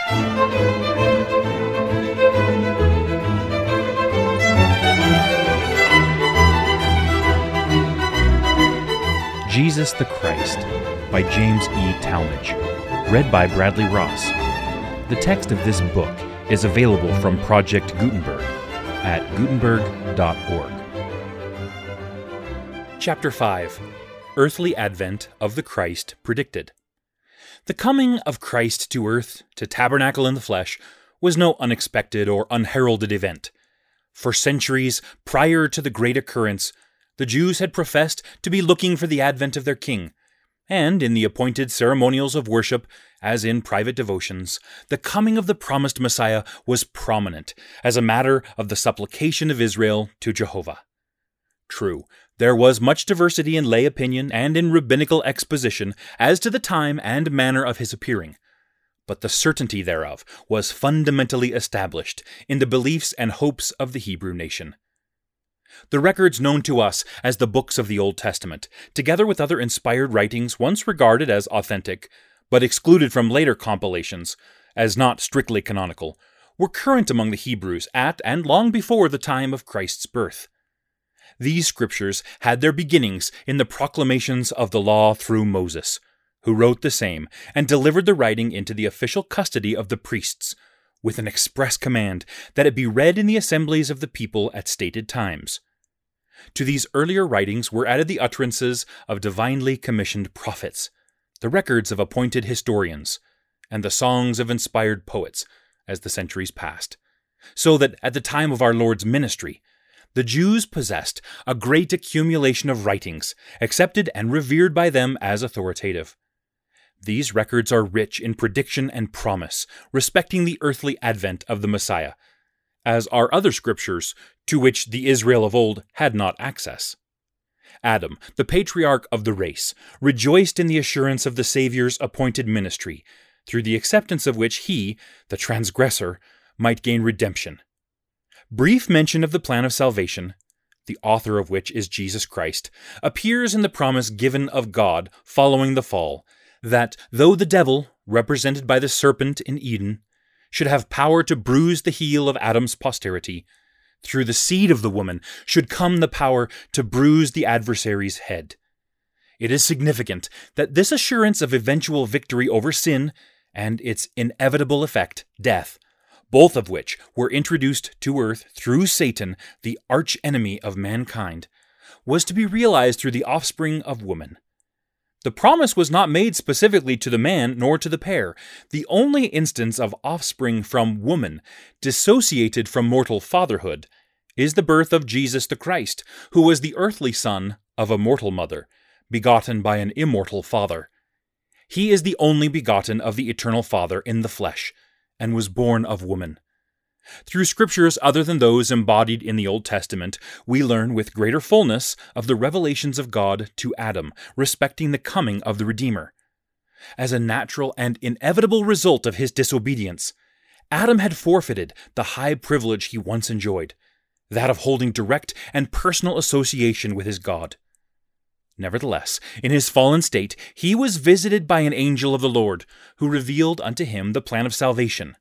Jesus the Christ by James E. Talmage, read by Bradley Ross. The text of this book is available from Project Gutenberg at gutenberg.org. Chapter 5. Earthly Advent of the Christ Predicted. The coming of Christ to earth, to tabernacle in the flesh, was no unexpected or unheralded event. For centuries prior to the great occurrence, the Jews had professed to be looking for the advent of their king, and in the appointed ceremonials of worship, as in private devotions, the coming of the promised Messiah was prominent as a matter of the supplication of Israel to Jehovah. True, there was much diversity in lay opinion and in rabbinical exposition as to the time and manner of his appearing, but the certainty thereof was fundamentally established in the beliefs and hopes of the Hebrew nation. The records known to us as the books of the Old Testament, together with other inspired writings once regarded as authentic, but excluded from later compilations as not strictly canonical, were current among the Hebrews at and long before the time of Christ's birth. These scriptures had their beginnings in the proclamations of the law through Moses, who wrote the same and delivered the writing into the official custody of the priests, with an express command that it be read in the assemblies of the people at stated times. To these earlier writings were added the utterances of divinely commissioned prophets, the records of appointed historians, and the songs of inspired poets as the centuries passed, so that at the time of our Lord's ministry, the Jews possessed a great accumulation of writings, accepted and revered by them as authoritative. These records are rich in prediction and promise respecting the earthly advent of the Messiah, as are other scriptures to which the Israel of old had not access. Adam, the patriarch of the race, rejoiced in the assurance of the Savior's appointed ministry, through the acceptance of which he, the transgressor, might gain redemption. Brief mention of the plan of salvation, the author of which is Jesus Christ, appears in the promise given of God following the fall, that though the devil, represented by the serpent in Eden, should have power to bruise the heel of Adam's posterity, through the seed of the woman should come the power to bruise the adversary's head. It is significant that this assurance of eventual victory over sin and its inevitable effect, death, both of which were introduced to earth through Satan, the arch-enemy of mankind, was to be realized through the offspring of woman. The promise was not made specifically to the man nor to the pair. The only instance of offspring from woman, dissociated from mortal fatherhood, is the birth of Jesus the Christ, who was the earthly son of a mortal mother, begotten by an immortal father. He is the only begotten of the eternal Father in the flesh, and was born of woman. Through scriptures other than those embodied in the Old Testament, we learn with greater fullness of the revelations of God to Adam respecting the coming of the Redeemer. As a natural and inevitable result of his disobedience, Adam had forfeited the high privilege he once enjoyed, that of holding direct and personal association with his God. Nevertheless, in his fallen state, he was visited by an angel of the Lord, who revealed unto him the plan of salvation.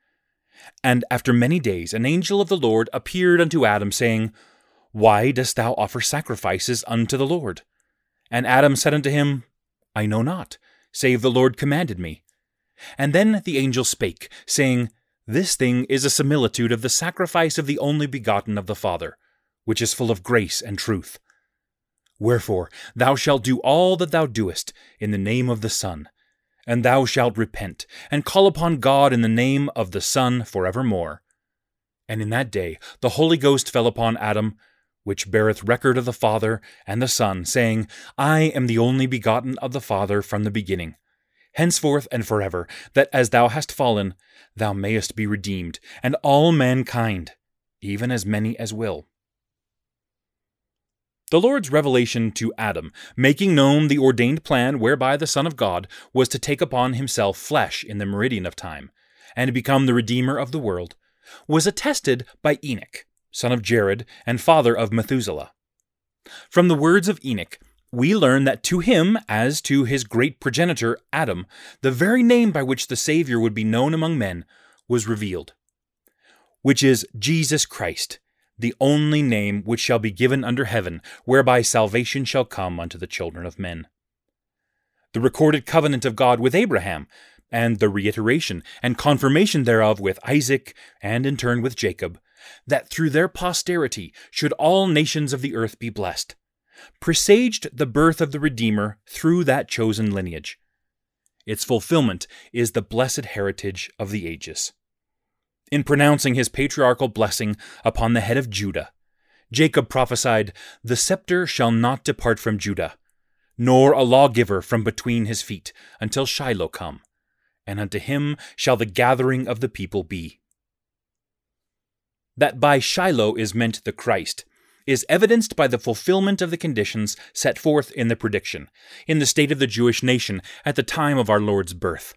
And after many days an angel of the Lord appeared unto Adam, saying, Why dost thou offer sacrifices unto the Lord? And Adam said unto him, I know not, save the Lord commanded me. And then the angel spake, saying, This thing is a similitude of the sacrifice of the only begotten of the Father, which is full of grace and truth. Wherefore thou shalt do all that thou doest in the name of the Son, and thou shalt repent, and call upon God in the name of the Son forevermore. And in that day the Holy Ghost fell upon Adam, which beareth record of the Father and the Son, saying, I am the only begotten of the Father from the beginning, henceforth and forever, that as thou hast fallen, thou mayest be redeemed, and all mankind, even as many as will. The Lord's revelation to Adam, making known the ordained plan whereby the Son of God was to take upon himself flesh in the meridian of time, and become the Redeemer of the world, was attested by Enoch, son of Jared and father of Methuselah. From the words of Enoch, we learn that to him, as to his great progenitor Adam, the very name by which the Savior would be known among men was revealed, which is Jesus Christ, the only name which shall be given under heaven, whereby salvation shall come unto the children of men. The recorded covenant of God with Abraham, and the reiteration and confirmation thereof with Isaac, and in turn with Jacob, that through their posterity should all nations of the earth be blessed, presaged the birth of the Redeemer through that chosen lineage. Its fulfillment is the blessed heritage of the ages. In pronouncing his patriarchal blessing upon the head of Judah, Jacob prophesied, "The scepter shall not depart from Judah, nor a lawgiver from between his feet, until Shiloh come, and unto him shall the gathering of the people be." That by Shiloh is meant the Christ is evidenced by the fulfillment of the conditions set forth in the prediction, in the state of the Jewish nation at the time of our Lord's birth.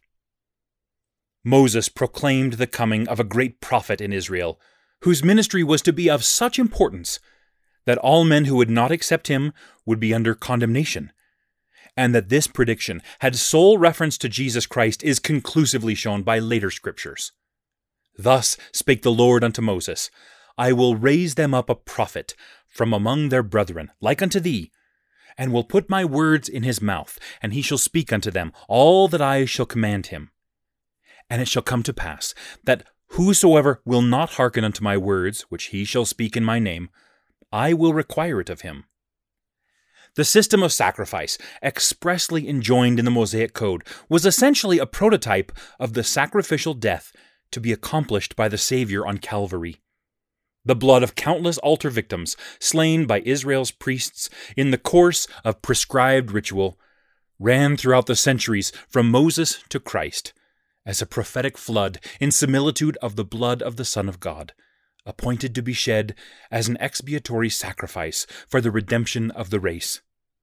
Moses proclaimed the coming of a great prophet in Israel, whose ministry was to be of such importance that all men who would not accept him would be under condemnation, and that this prediction had sole reference to Jesus Christ is conclusively shown by later scriptures. Thus spake the Lord unto Moses, I will raise them up a prophet from among their brethren, like unto thee, and will put my words in his mouth, and he shall speak unto them all that I shall command him. And it shall come to pass, that whosoever will not hearken unto my words, which he shall speak in my name, I will require it of him. The system of sacrifice, expressly enjoined in the Mosaic Code, was essentially a prototype of the sacrificial death to be accomplished by the Savior on Calvary. The blood of countless altar victims slain by Israel's priests in the course of prescribed ritual ran throughout the centuries from Moses to Christ as a prophetic flood in similitude of the blood of the Son of God, appointed to be shed as an expiatory sacrifice for the redemption of the race.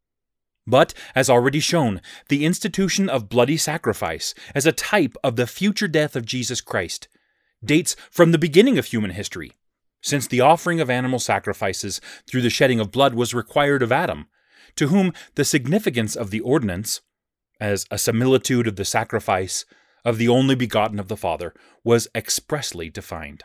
But, as already shown, the institution of bloody sacrifice as a type of the future death of Jesus Christ dates from the beginning of human history, since the offering of animal sacrifices through the shedding of blood was required of Adam, to whom the significance of the ordinance, as a similitude of the sacrifice of the only begotten of the Father, was expressly defined.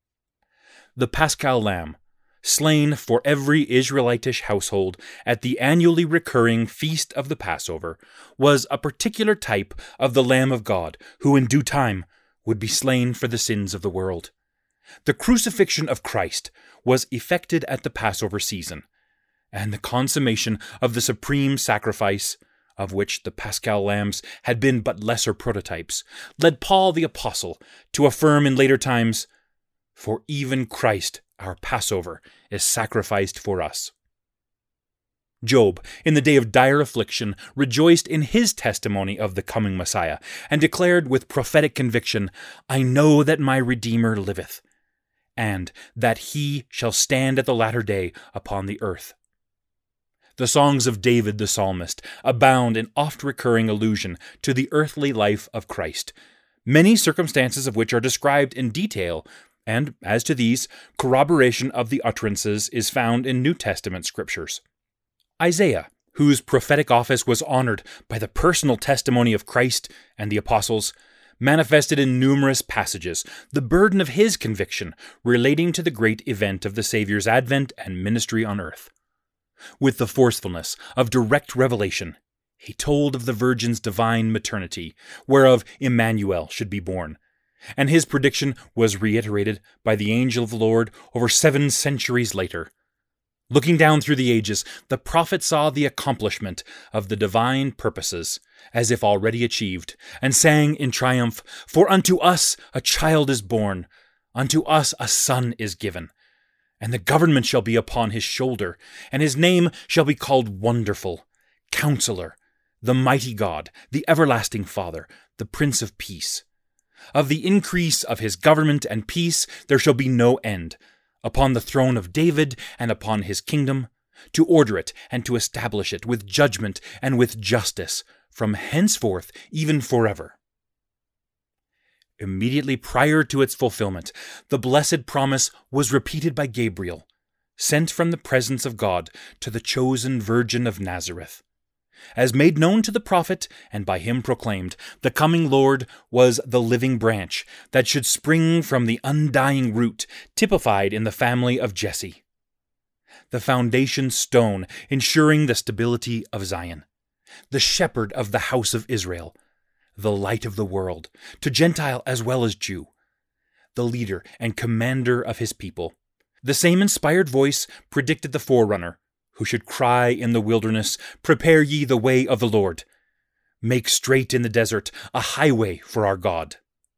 The Paschal Lamb, slain for every Israelitish household at the annually recurring feast of the Passover, was a particular type of the Lamb of God, who in due time would be slain for the sins of the world. The crucifixion of Christ was effected at the Passover season, and the consummation of the supreme sacrifice, of which the Paschal lambs had been but lesser prototypes, led Paul the Apostle to affirm in later times, "For even Christ, our Passover, is sacrificed for us." Job, in the day of dire affliction, rejoiced in his testimony of the coming Messiah, and declared with prophetic conviction, "I know that my Redeemer liveth, and that he shall stand at the latter day upon the earth." The songs of David the psalmist abound in oft-recurring allusion to the earthly life of Christ, many circumstances of which are described in detail, and, as to these, corroboration of the utterances is found in New Testament scriptures. Isaiah, whose prophetic office was honored by the personal testimony of Christ and the apostles, manifested in numerous passages the burden of his conviction relating to the great event of the Savior's advent and ministry on earth. With the forcefulness of direct revelation, he told of the Virgin's divine maternity, whereof Emmanuel should be born, and his prediction was reiterated by the angel of the Lord over 7 centuries later. Looking down through the ages, the prophet saw the accomplishment of the divine purposes, as if already achieved, and sang in triumph, "For unto us a child is born, unto us a son is given, and the government shall be upon his shoulder, and his name shall be called Wonderful, Counselor, the Mighty God, the Everlasting Father, the Prince of Peace. Of the increase of his government and peace there shall be no end, upon the throne of David and upon his kingdom, to order it and to establish it with judgment and with justice, from henceforth even forever." Immediately prior to its fulfillment, the blessed promise was repeated by Gabriel, sent from the presence of God to the chosen Virgin of Nazareth. As made known to the prophet, and by him proclaimed, the coming Lord was the living branch that should spring from the undying root, typified in the family of Jesse. The foundation stone ensuring the stability of Zion, the shepherd of the house of Israel, the light of the world, to Gentile as well as Jew, the leader and commander of his people. The same inspired voice predicted the forerunner, who should cry in the wilderness, "Prepare ye the way of the Lord. Make straight in the desert a highway for our God."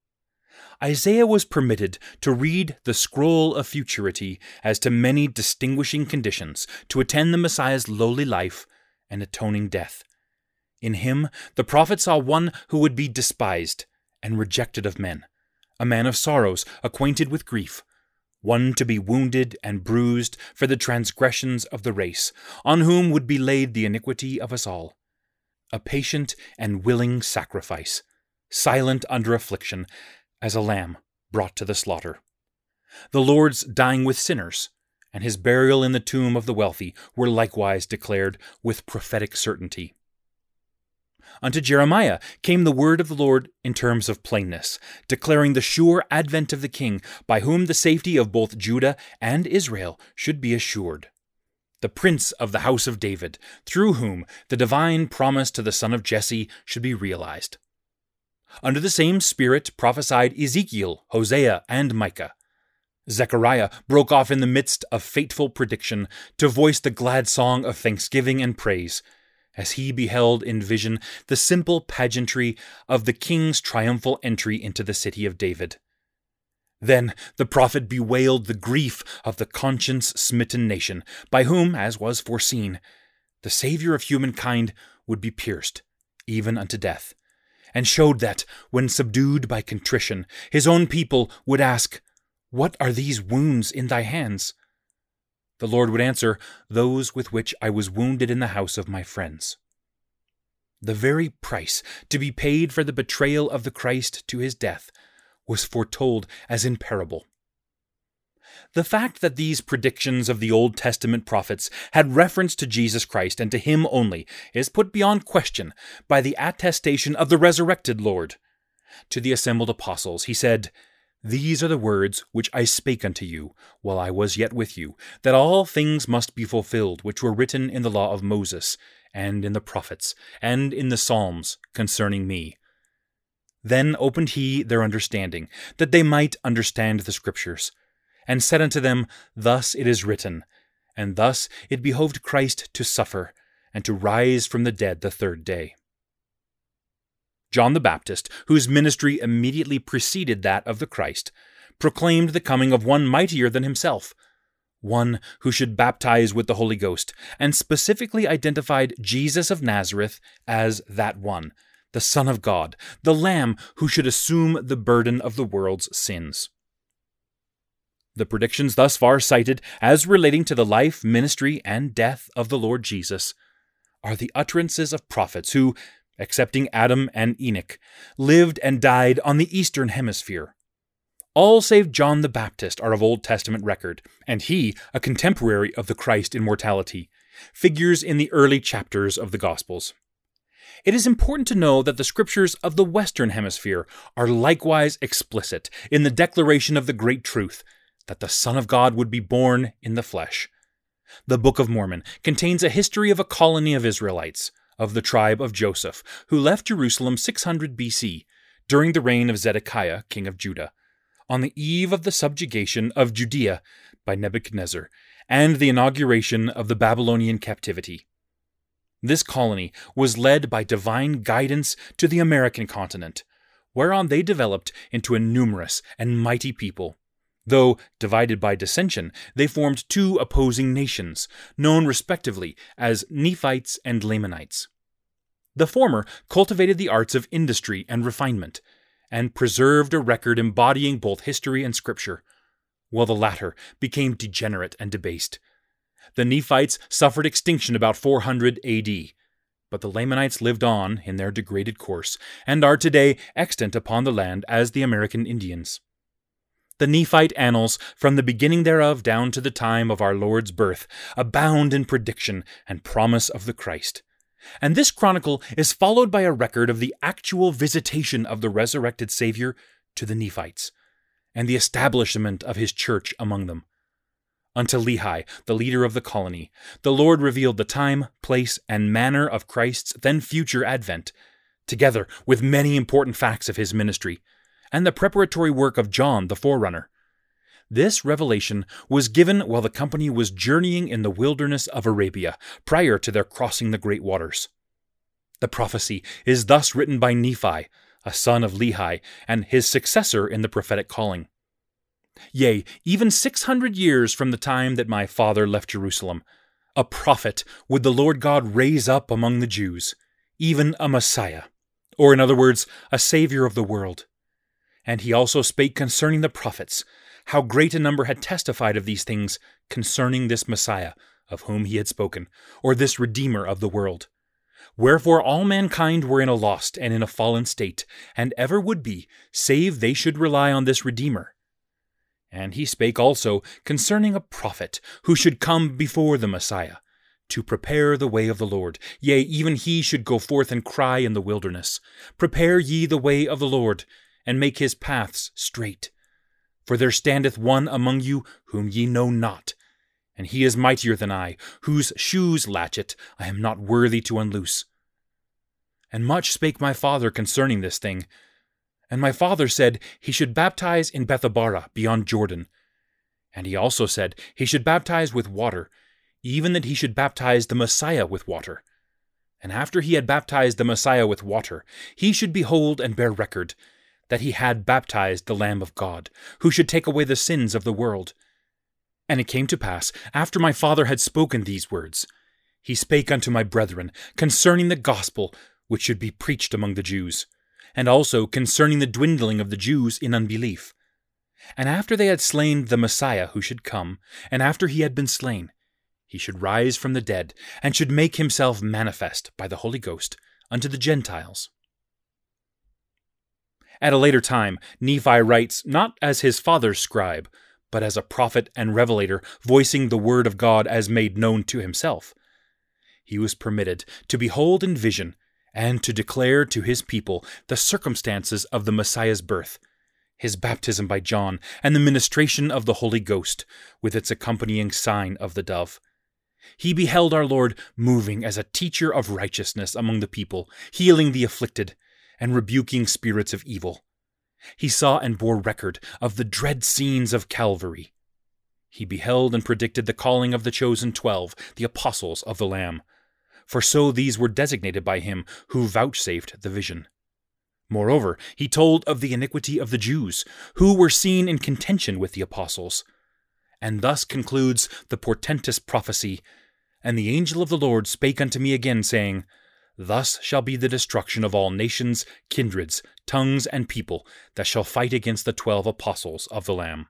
Isaiah was permitted to read the scroll of futurity as to many distinguishing conditions to attend the Messiah's lowly life and atoning death. In him, the prophet saw one who would be despised and rejected of men, a man of sorrows, acquainted with grief, one to be wounded and bruised for the transgressions of the race, on whom would be laid the iniquity of us all. A patient and willing sacrifice, silent under affliction, as a lamb brought to the slaughter. The Lord's dying with sinners, and his burial in the tomb of the wealthy were likewise declared with prophetic certainty. Unto Jeremiah came the word of the Lord in terms of plainness, declaring the sure advent of the King, by whom the safety of both Judah and Israel should be assured. The Prince of the house of David, through whom the divine promise to the son of Jesse should be realized. Under the same spirit prophesied Ezekiel, Hosea, and Micah. Zechariah broke off in the midst of fateful prediction to voice the glad song of thanksgiving and praise, as he beheld in vision the simple pageantry of the king's triumphal entry into the city of David. Then the prophet bewailed the grief of the conscience-smitten nation, by whom, as was foreseen, the Savior of humankind would be pierced, even unto death, and showed that, when subdued by contrition, his own people would ask, "What are these wounds in thy hands?" The Lord would answer, "Those with which I was wounded in the house of my friends." The very price to be paid for the betrayal of the Christ to his death was foretold as in parable. The fact that these predictions of the Old Testament prophets had reference to Jesus Christ and to him only is put beyond question by the attestation of the resurrected Lord. To the assembled apostles he said, "These are the words which I spake unto you, while I was yet with you, that all things must be fulfilled which were written in the law of Moses, and in the prophets, and in the Psalms concerning me." Then opened he their understanding, that they might understand the Scriptures, and said unto them, "Thus it is written, and thus it behoved Christ to suffer, and to rise from the dead the third day." John the Baptist, whose ministry immediately preceded that of the Christ, proclaimed the coming of one mightier than himself, one who should baptize with the Holy Ghost, and specifically identified Jesus of Nazareth as that one, the Son of God, the Lamb who should assume the burden of the world's sins. The predictions thus far cited as relating to the life, ministry, and death of the Lord Jesus are the utterances of prophets who, excepting Adam and Enoch, lived and died on the eastern hemisphere. All save John the Baptist are of Old Testament record, and he, a contemporary of the Christ in mortality, figures in the early chapters of the Gospels. It is important to know that the Scriptures of the Western Hemisphere are likewise explicit in the declaration of the great truth that the Son of God would be born in the flesh. The Book of Mormon contains a history of a colony of Israelites, of the tribe of Joseph, who left Jerusalem 600 BC, during the reign of Zedekiah, king of Judah, on the eve of the subjugation of Judea by Nebuchadnezzar, and the inauguration of the Babylonian captivity. This colony was led by divine guidance to the American continent, whereon they developed into a numerous and mighty people. Though divided by dissension, they formed two opposing nations, known respectively as Nephites and Lamanites. The former cultivated the arts of industry and refinement, and preserved a record embodying both history and scripture, while the latter became degenerate and debased. The Nephites suffered extinction about 400 AD, but the Lamanites lived on in their degraded course, and are today extant upon the land as the American Indians. The Nephite annals, from the beginning thereof down to the time of our Lord's birth, abound in prediction and promise of the Christ, And this chronicle is followed by a record of the actual visitation of the resurrected Savior to the Nephites, and the establishment of his church among them. Unto Lehi, the leader of the colony, the Lord revealed the time, place, and manner of Christ's then future advent, together with many important facts of his ministry, and the preparatory work of John the forerunner. This revelation was given while the company was journeying in the wilderness of Arabia, prior to their crossing the great waters. The prophecy is thus written by Nephi, a son of Lehi, and his successor in the prophetic calling. Yea, even 600 years from the time that my father left Jerusalem, a prophet would the Lord God raise up among the Jews, even a Messiah, or in other words, a Savior of the world. And he also spake concerning the prophets, how great a number had testified of these things concerning this Messiah, of whom he had spoken, or this Redeemer of the world. Wherefore all mankind were in a lost and in a fallen state, and ever would be, save they should rely on this Redeemer. And he spake also concerning a prophet, who should come before the Messiah, to prepare the way of the Lord. Yea, even he should go forth and cry in the wilderness, Prepare ye the way of the Lord, and make his paths straight. For there standeth one among you whom ye know not, and he is mightier than I, whose shoes latchet I am not worthy to unloose. And much spake my father concerning this thing. And my father said he should baptize in Bethabara beyond Jordan. And he also said he should baptize with water, even that he should baptize the Messiah with water. And after he had baptized the Messiah with water, he should behold and bear record that he had baptized the Lamb of God, who should take away the sins of the world. And it came to pass, after my father had spoken these words, he spake unto my brethren concerning the gospel which should be preached among the Jews, and also concerning the dwindling of the Jews in unbelief. And after they had slain the Messiah who should come, and after he had been slain, he should rise from the dead, and should make himself manifest by the Holy Ghost unto the Gentiles. At a later time, Nephi writes not as his father's scribe, but as a prophet and revelator, voicing the word of God as made known to himself. He was permitted to behold in vision and to declare to his people the circumstances of the Messiah's birth, his baptism by John, and the ministration of the Holy Ghost, with its accompanying sign of the dove. He beheld our Lord moving as a teacher of righteousness among the people, healing the afflicted, and rebuking spirits of evil. He saw and bore record of the dread scenes of Calvary. He beheld and predicted the calling of the chosen 12, the apostles of the Lamb, for so these were designated by him who vouchsafed the vision. Moreover, he told of the iniquity of the Jews, who were seen in contention with the apostles. And thus concludes the portentous prophecy, And the angel of the Lord spake unto me again, saying, Thus shall be the destruction of all nations, kindreds, tongues, and people that shall fight against the 12 apostles of the Lamb.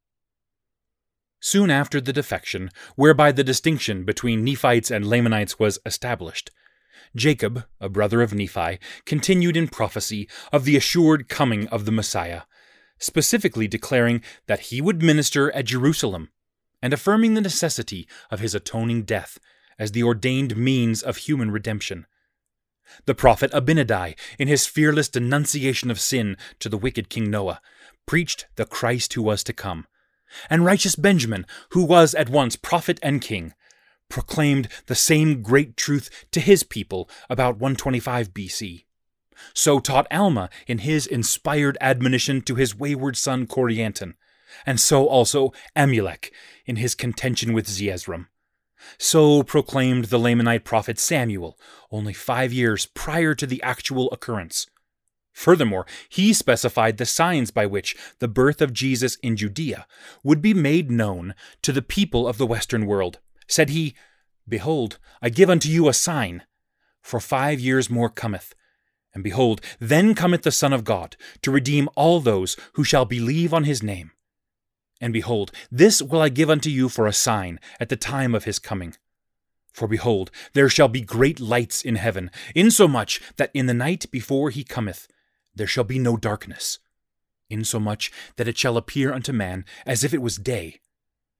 Soon after the defection, whereby the distinction between Nephites and Lamanites was established, Jacob, a brother of Nephi, continued in prophecy of the assured coming of the Messiah, specifically declaring that he would minister at Jerusalem, and affirming the necessity of his atoning death as the ordained means of human redemption. The prophet Abinadi, in his fearless denunciation of sin to the wicked King Noah, preached the Christ who was to come, and righteous Benjamin, who was at once prophet and king, proclaimed the same great truth to his people about 125 BC. So taught Alma in his inspired admonition to his wayward son Corianton, and so also Amulek in his contention with Zeezrom. So proclaimed the Lamanite prophet Samuel, only 5 years prior to the actual occurrence. Furthermore, he specified the signs by which the birth of Jesus in Judea would be made known to the people of the western world. Said he, Behold, I give unto you a sign, for 5 years more cometh. And behold, then cometh the Son of God, to redeem all those who shall believe on his name. And behold, this will I give unto you for a sign at the time of his coming. For behold, there shall be great lights in heaven, insomuch that in the night before he cometh there shall be no darkness, insomuch that it shall appear unto man as if it was day.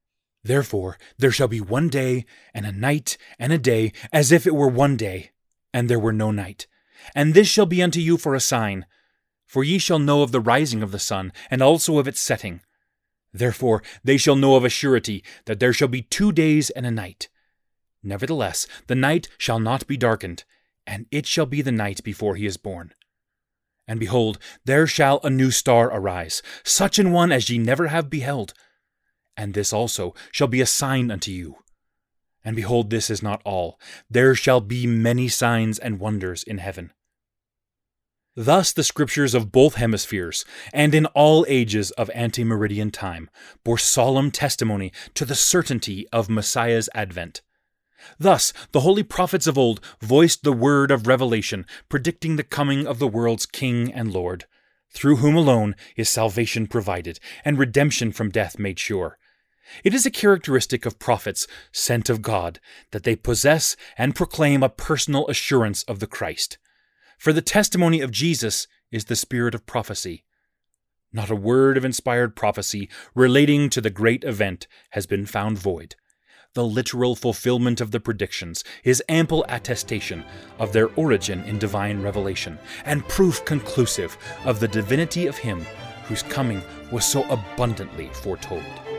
Therefore there shall be one day, and a night, and a day, as if it were one day, and there were no night. And this shall be unto you for a sign. For ye shall know of the rising of the sun, and also of its setting. Therefore they shall know of a surety that there shall be 2 days and a night. Nevertheless the night shall not be darkened, and it shall be the night before he is born. And behold, there shall a new star arise, such an one as ye never have beheld. And this also shall be a sign unto you. And behold, this is not all. There shall be many signs and wonders in heaven. Thus the scriptures of both hemispheres, and in all ages of ante-meridian time, bore solemn testimony to the certainty of Messiah's advent. Thus the holy prophets of old voiced the word of revelation, predicting the coming of the world's King and Lord, through whom alone is salvation provided, and redemption from death made sure. It is a characteristic of prophets sent of God that they possess and proclaim a personal assurance of the Christ. For the testimony of Jesus is the spirit of prophecy. Not a word of inspired prophecy relating to the great event has been found void. The literal fulfillment of the predictions is ample attestation of their origin in divine revelation, and proof conclusive of the divinity of him whose coming was so abundantly foretold.